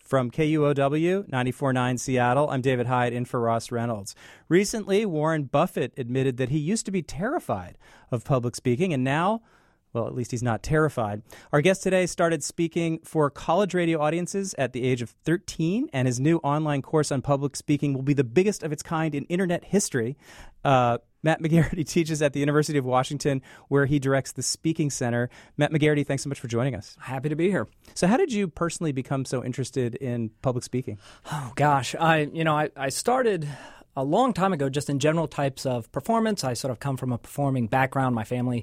From KUOW 94.9 Seattle, I'm David Hyde in for Ross Reynolds. Recently, Warren Buffett admitted that he used to be terrified of public speaking, and now, well, at least he's not terrified. Our guest today started speaking for college radio audiences at the age of 13, and his new online course on public speaking will be the biggest of its kind in internet history. Matt McGarity teaches at the University of Washington, where he directs the Speaking Center. Matt McGarity, thanks so much for joining us. Happy to be here. So how did you personally become so interested in public speaking? Oh, gosh. I started a long time ago just in general types of performance. I sort of come from a performing background. My family,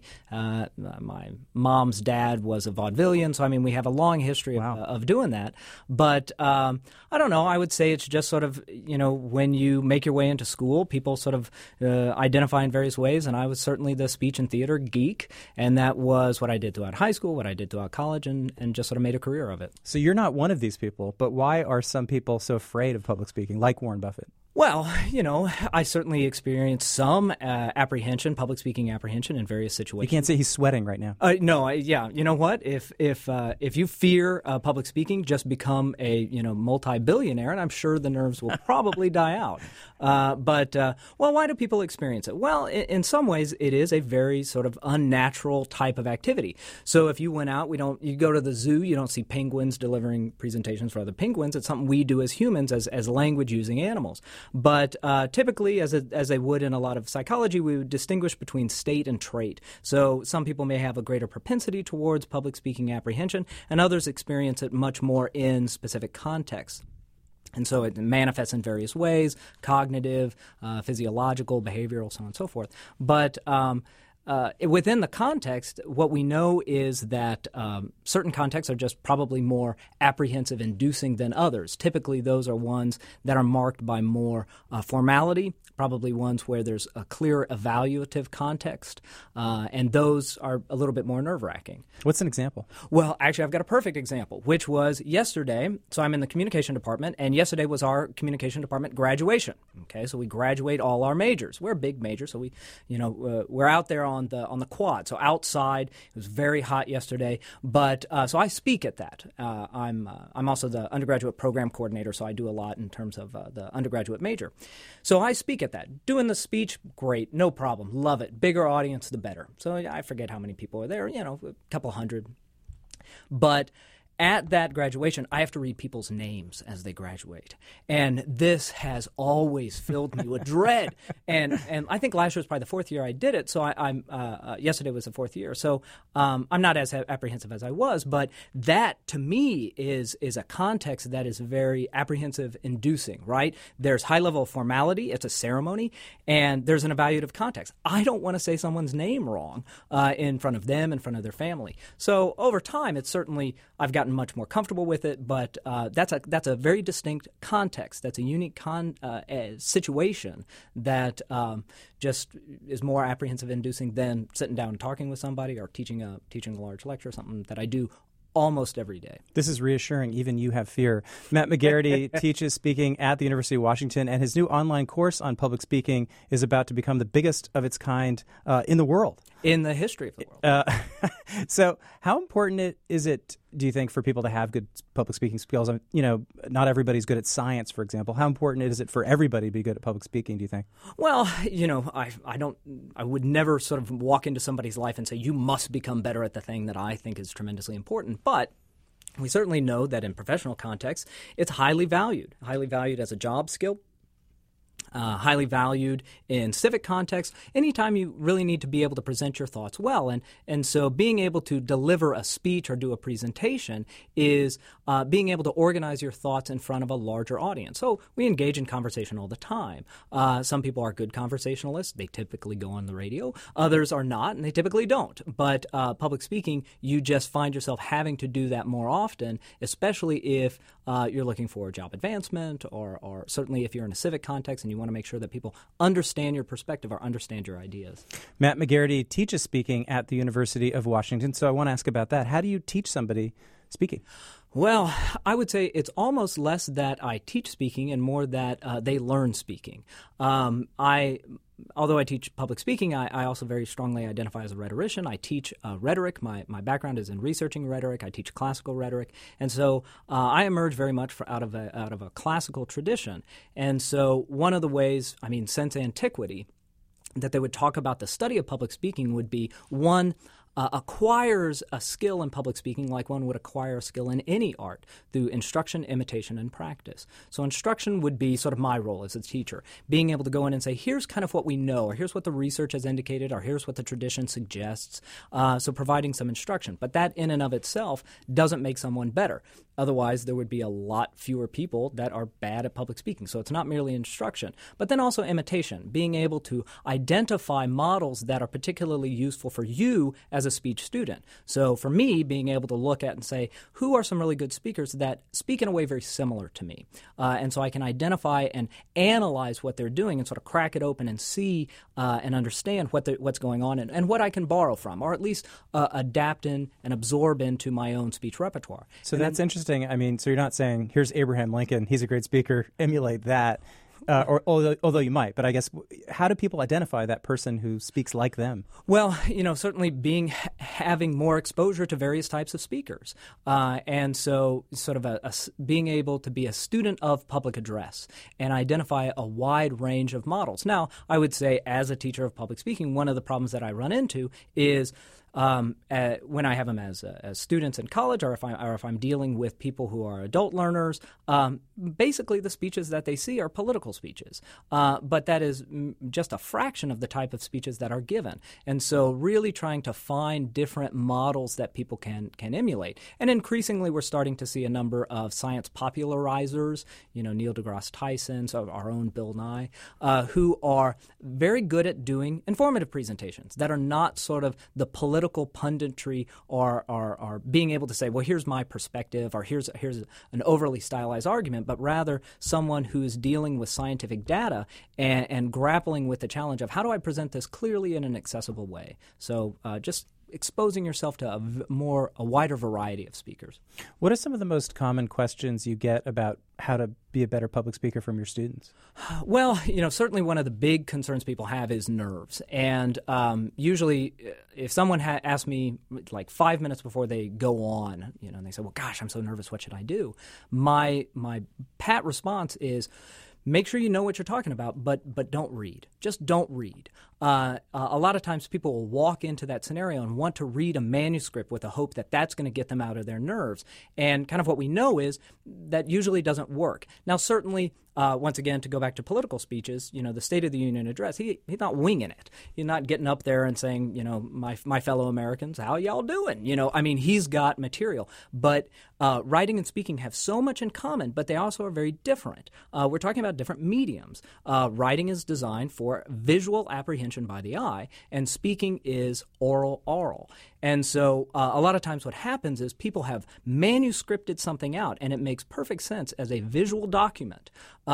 my mom's dad was a vaudevillian, so we have a long history of doing that. But I don't know. I would say it's just sort of, when you make your way into school, people sort of identify in various ways, and I was certainly the speech and theater geek, and that was what I did throughout high school, what I did throughout college, and just sort of made a career of it. So you're not one of these people, but why are some people so afraid of public speaking, like Warren Buffett? Well, I certainly experienced some apprehension, public speaking apprehension in various situations. You can't say he's sweating right now. No, yeah. You know what? If you fear public speaking, just become a multi-billionaire, and I'm sure the nerves will probably die out. But why do people experience it? Well, in some ways, it is a very sort of unnatural type of activity. So if you went out, you go to the zoo, you don't see penguins delivering presentations for other penguins. It's something we do as humans, as language-using animals. But typically, as they would in a lot of psychology, we would distinguish between state and trait. So some people may have a greater propensity towards public speaking apprehension, and others experience it much more in specific contexts. And so it manifests in various ways: cognitive, physiological, behavioral, so on and so forth. But within the context, what we know is that certain contexts are just probably more apprehensive inducing than others. Typically, those are ones that are marked by more formality, probably ones where there's a clear evaluative context, and those are a little bit more nerve-wracking. What's an example? Well, actually, I've got a perfect example, which was yesterday. So I'm in the communication department, and yesterday was our communication department graduation. Okay, so we graduate all our majors. We're a big major, so we're out there on the quad. So outside, it was very hot yesterday, but so I speak at that. I'm also the undergraduate program coordinator, so I do a lot in terms of the undergraduate major. So I speak at that. Doing the speech, great, no problem, love it. Bigger audience, the better. So I forget how many people are there, a couple hundred. But at that graduation, I have to read people's names as they graduate. And this has always filled me with dread. And I think last year was probably the fourth year I did it. So yesterday was the fourth year. So I'm not as apprehensive as I was. But that, to me, is a context that is very apprehensive inducing, right? There's high level of formality. It's a ceremony. And there's an evaluative context. I don't want to say someone's name wrong in front of them, in front of their family. So over time, it's certainly, I've gotten much more comfortable with it, but that's a very distinct context. That's a unique situation that just is more apprehensive inducing than sitting down and talking with somebody or teaching a large lecture, something that I do almost every day. This is reassuring. Even you have fear. Matt McGarity teaches speaking at the University of Washington, and his new online course on public speaking is about to become the biggest of its kind in the world. In the history of the world. So how important is it, do you think, for people to have good public speaking skills? Not everybody's good at science, for example. How important is it for everybody to be good at public speaking, do you think? Well, I would never sort of walk into somebody's life and say, you must become better at the thing that I think is tremendously important. But we certainly know that in professional contexts, it's highly valued as a job skill. Highly valued in civic context, anytime you really need to be able to present your thoughts well. And so being able to deliver a speech or do a presentation is being able to organize your thoughts in front of a larger audience. So we engage in conversation all the time. Some people are good conversationalists. They typically go on the radio. Others are not, and they typically don't. But public speaking, you just find yourself having to do that more often, especially if you're looking for job advancement or certainly if you're in a civic context and you want to make sure that people understand your perspective or understand your ideas. Matt McGarity teaches speaking at the University of Washington, so I want to ask about that. How do you teach somebody speaking? Well, I would say it's almost less that I teach speaking and more that they learn speaking. although I teach public speaking, I also very strongly identify as a rhetorician. I teach rhetoric. My background is in researching rhetoric. I teach classical rhetoric, and so I emerge very much out of a classical tradition. And so one of the ways, since antiquity, that they would talk about the study of public speaking would be one. Acquires a skill in public speaking like one would acquire a skill in any art through instruction, imitation, and practice. So instruction would be sort of my role as a teacher, being able to go in and say, here's kind of what we know, or here's what the research has indicated, or here's what the tradition suggests, so providing some instruction. But that in and of itself doesn't make someone better. Otherwise, there would be a lot fewer people that are bad at public speaking. So it's not merely instruction, but then also imitation, being able to identify models that are particularly useful for you as a speech student. So for me, being able to look at and say, who are some really good speakers that speak in a way very similar to me? And so I can identify and analyze what they're doing and sort of crack it open and see and understand what's going on and what I can borrow from, or at least adapt in and absorb into my own speech repertoire. So that's interesting. So you're not saying, here's Abraham Lincoln, he's a great speaker, emulate that. Or although you might, but I guess how do people identify that person who speaks like them? Well, certainly having more exposure to various types of speakers, and so sort of being able to be a student of public address and identify a wide range of models. Now, I would say as a teacher of public speaking, one of the problems that I run into is when I have them as students in college, or if I'm dealing with people who are adult learners, basically the speeches that they see are political speeches, but that is just a fraction of the type of speeches that are given. And so, really trying to find different models that people can emulate. And increasingly, we're starting to see a number of science popularizers, Neil deGrasse Tyson, so our own Bill Nye, who are very good at doing informative presentations that are not sort of the political punditry or being able to say, well, here's my perspective, or here's an overly stylized argument, but rather someone who's dealing with scientific data and grappling with the challenge of how do I present this clearly in an accessible way. So just exposing yourself to a wider variety of speakers. What are some of the most common questions you get about how to be a better public speaker from your students? Well, certainly one of the big concerns people have is nerves. And usually if someone asks me like 5 minutes before they go on, and they say, well, gosh, I'm so nervous, what should I do? My pat response is, make sure you know what you're talking about, but don't read. Just don't read. A lot of times people will walk into that scenario and want to read a manuscript with a hope that that's going to get them out of their nerves. And kind of what we know is that usually doesn't work. Now, certainly, once again, to go back to political speeches, the State of the Union address, he's not winging it. He's not getting up there and saying, my fellow Americans, how y'all doing? He's got material. But writing and speaking have so much in common, but they also are very different. We're talking about different mediums. Writing is designed for visual apprehension by the eye, and speaking is oral. And so a lot of times what happens is people have manuscripted something out, and it makes perfect sense as a visual document.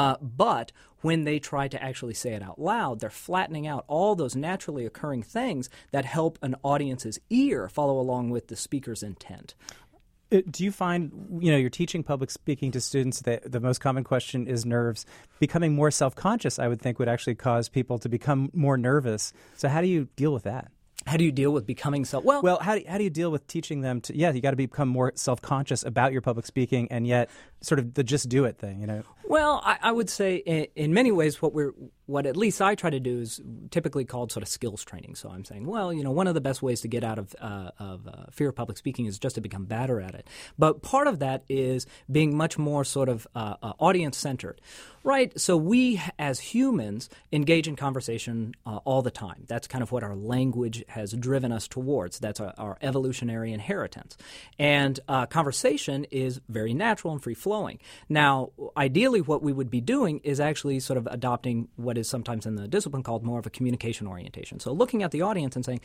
But when they try to actually say it out loud, they're flattening out all those naturally occurring things that help an audience's ear follow along with the speaker's intent. Do you find, you're teaching public speaking to students that the most common question is nerves? Becoming more self-conscious, I would think, would actually cause people to become more nervous. So how do you deal with that? How do you deal with becoming Well, how do you deal with teaching them to, you got to become more self-conscious about your public speaking, and yet sort of the just do it thing, Well, I would say in many ways what at least I try to do is typically called sort of skills training. So I'm saying, well, one of the best ways to get out of fear of public speaking is just to become better at it. But part of that is being much more sort of audience-centered, right? So we as humans engage in conversation all the time. That's kind of what our language has driven us towards. That's our evolutionary inheritance. And conversation is very natural and free-flowing. Now, ideally, what we would be doing is actually sort of adopting what is sometimes in the discipline called more of a communication orientation. So looking at the audience and saying,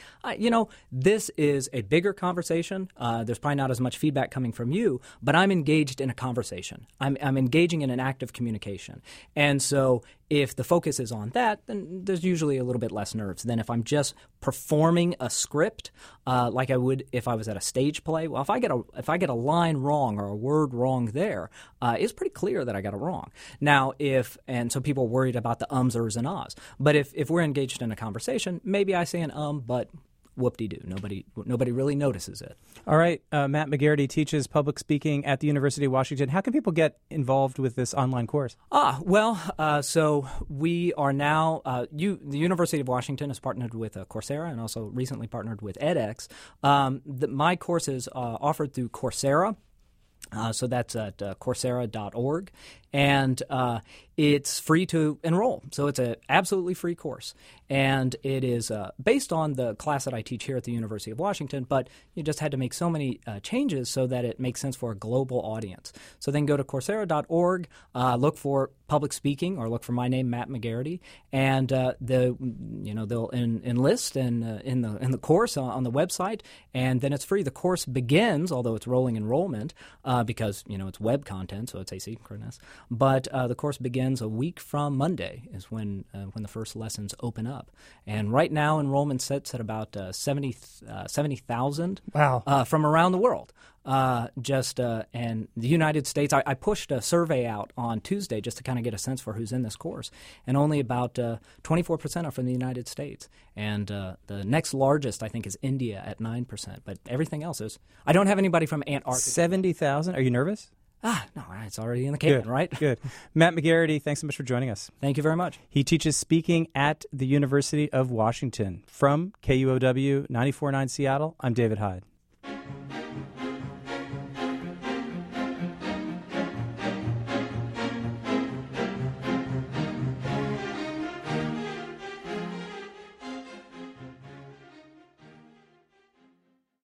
this is a bigger conversation. There's probably not as much feedback coming from you, but I'm engaged in a conversation. I'm engaging in an active communication. And so if the focus is on that, then there's usually a little bit less nerves than if I'm just performing a script like I would if I was at a stage play. Well, if I get a line wrong or a word wrong there, it's pretty clear that I got it wrong. wrong. Now, so people are worried about the ums, ers, and ahs. But if we're engaged in a conversation, maybe I say an but whoop-de-doo. Nobody really notices it. All right. Matt McGarity teaches public speaking at the University of Washington. How can people get involved with this online course? So we are now, the University of Washington has partnered with Coursera and also recently partnered with edX. My course is offered through Coursera. So that's at Coursera.org, and it's free to enroll. So it's an absolutely free course, and it is based on the class that I teach here at the University of Washington, but you just had to make so many changes so that it makes sense for a global audience. So then go to Coursera.org, look for public speaking, or look for my name, Matt McGarity, and they'll enlist in the course on the website, and then it's free. The course begins, although it's rolling enrollment, because it's web content, so it's asynchronous. But the course begins a week from Monday is when the first lessons open up. And right now enrollment sits at about 70,000 from around the world. And the United States, I pushed a survey out on Tuesday just to kind of get a sense for who's in this course, and only about 24% are from the United States. And the next largest, I think, is India at 9%. But everything else is – I don't have anybody from Antarctica. 70,000? Are you nervous? No, it's already in the can, right? Good. Matt McGarity, thanks so much for joining us. Thank you very much. He teaches speaking at the University of Washington. From KUOW 94.9 Seattle, I'm David Hyde.